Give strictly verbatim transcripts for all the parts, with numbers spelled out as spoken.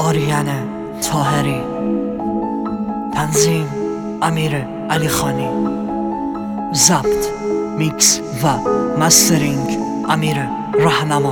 آریان طاهری، تنظیم امیر علی خانی، ضبط، میکس و مسترینگ امیر رهنما.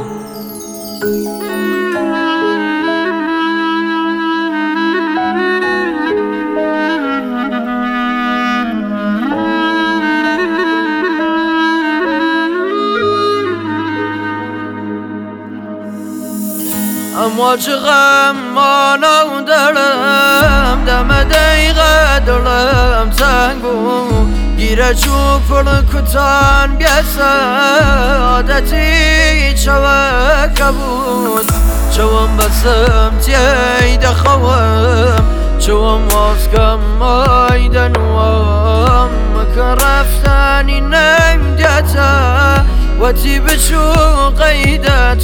اما چه غم مانم دلم دم دقیقه دلم تنگ بود گیره چوب پل کتان بیسه عادتی چوکه بود چوم بسم تیه دخوام چوم واسکم مایده نوام مکن رفتنی نمدیته و تی بچو قیدت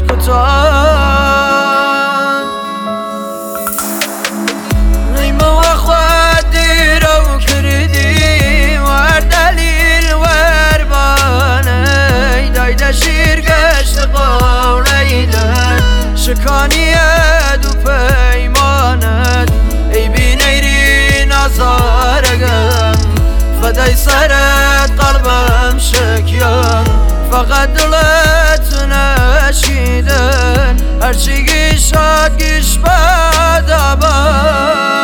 کتان نیمه و خواد دیرو کردی ور دلیل ور بانه دایده شیر گشت قولیدن شکانیت و پیمانت ای بی نیری نظارگم فدای سرت قلبم شکیان فقط دلت نشیدن هرچی گیشاد گیش بدبن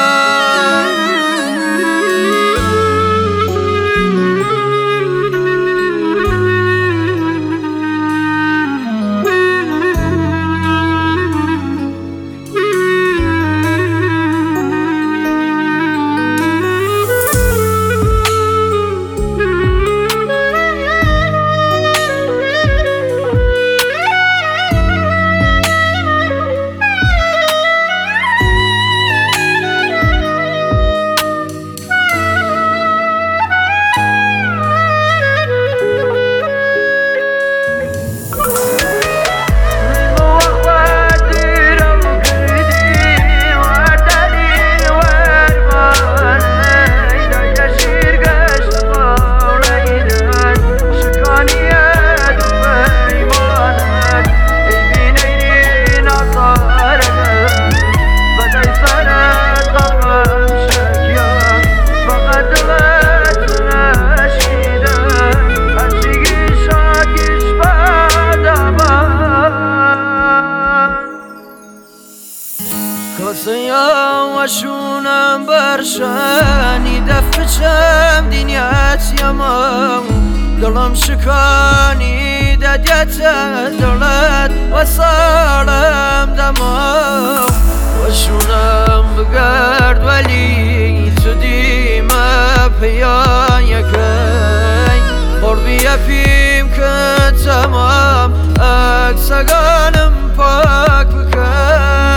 وشونم برشانی دفچم دینیت یمام دلم شکانی ددیت دلت و سالم دمام وشونم بگرد ولی تو دیمه پیان یکی قربی اپیم که تمام اکسگانم پاک بکن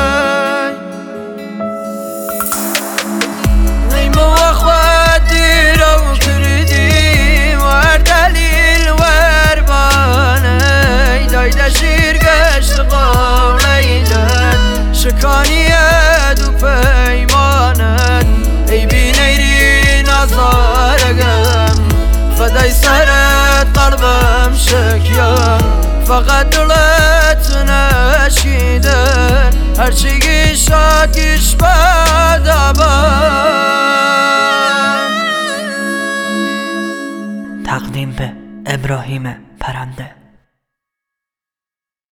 شیر گشت قولیدن شکانیت و پیمانت ای بی نیری نظارگم فدای سرت قلبم شکیان فقط دلت نشیدن هرچی گیشاد گیش بدبن. تقدیم به ابراهیم پرنده.